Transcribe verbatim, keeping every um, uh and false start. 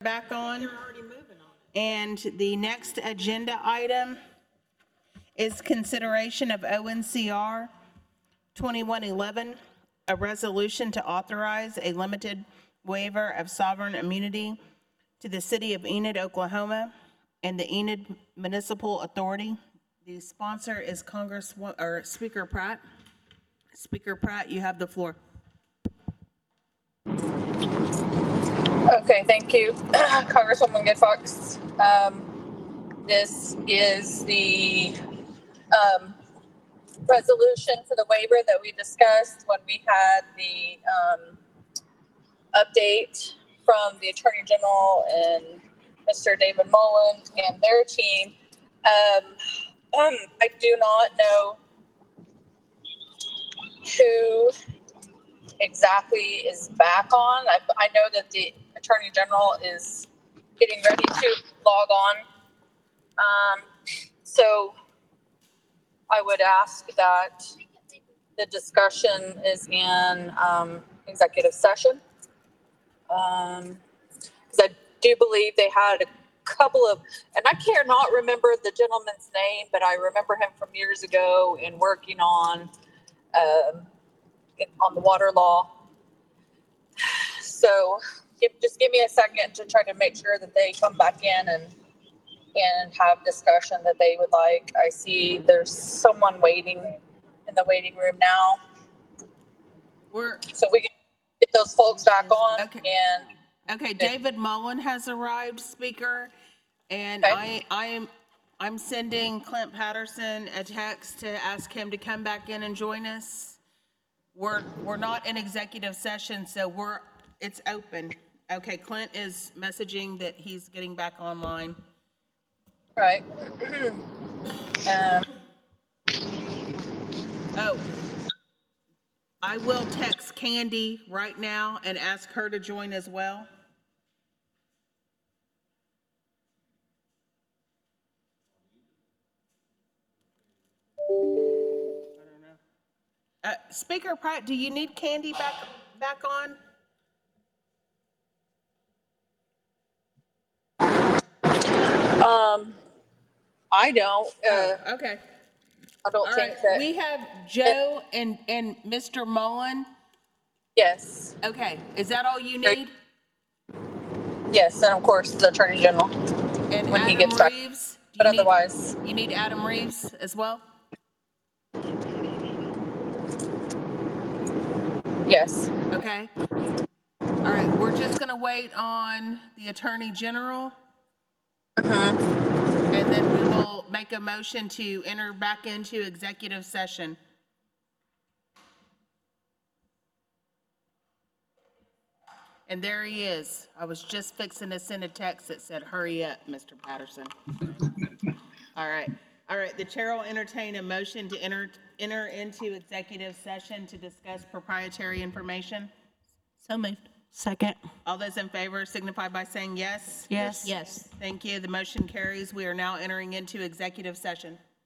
back on. They're already moving on it. And the next agenda item is consideration of O N C R twenty-one eleven, a resolution to authorize a limited waiver of sovereign immunity to the city of Enid, Oklahoma, and the Enid Municipal Authority. The sponsor is Congress, or Speaker Pratt. Speaker Pratt, you have the floor. Okay, thank you, Congresswoman Good Fox. Um, this is the um, resolution for the waiver that we discussed when we had the um, update from the Attorney General and Mister David Mullen and their team. Um, um, I do not know who exactly is back on. I, I know that the Attorney General is getting ready to log on. Um, so I would ask that the discussion is in um, executive session. Um, because I do believe they had a couple of, and I cannot remember the gentleman's name, but I remember him from years ago and working on um, on the water law. So give, just give me a second to try to make sure that they come back in and and have discussion that they would like. I see there's someone waiting in the waiting room now. We're, So we can get those folks back on. Okay. And okay, David Mullen has arrived, Speaker, and Okay. I, I am, I'm sending Clint Patterson a text to ask him to come back in and join us. We're, we're not in executive session, so we're, it's open. Okay, Clint is messaging that he's getting back online. right. um, Oh, I will text Candy right now and ask her to join as well. I don't know. Uh, Speaker Pratt, do you need Candy back, back on? um, I don't. Uh, Oh, okay. I don't All think right, that. we have Joe and, and Mister Mullen. Yes. Okay, is that all you need? Yes, and of course the Attorney General And when he Adam gets back. Reeves? Do But you need, otherwise, you need Adam Reeves as well? yes. Okay. All right, we're just gonna wait on the Attorney General. And then we will make a motion to enter back into executive session. And there he is. I was just fixing to send a text that said, hurry up, Mister Patterson. All right. All right, the chair will entertain a motion to enter, enter into executive session to discuss proprietary information. So moved. Second. All those in favor signify by saying yes. Yes. Yes. Thank you. The motion carries. We are now entering into executive session.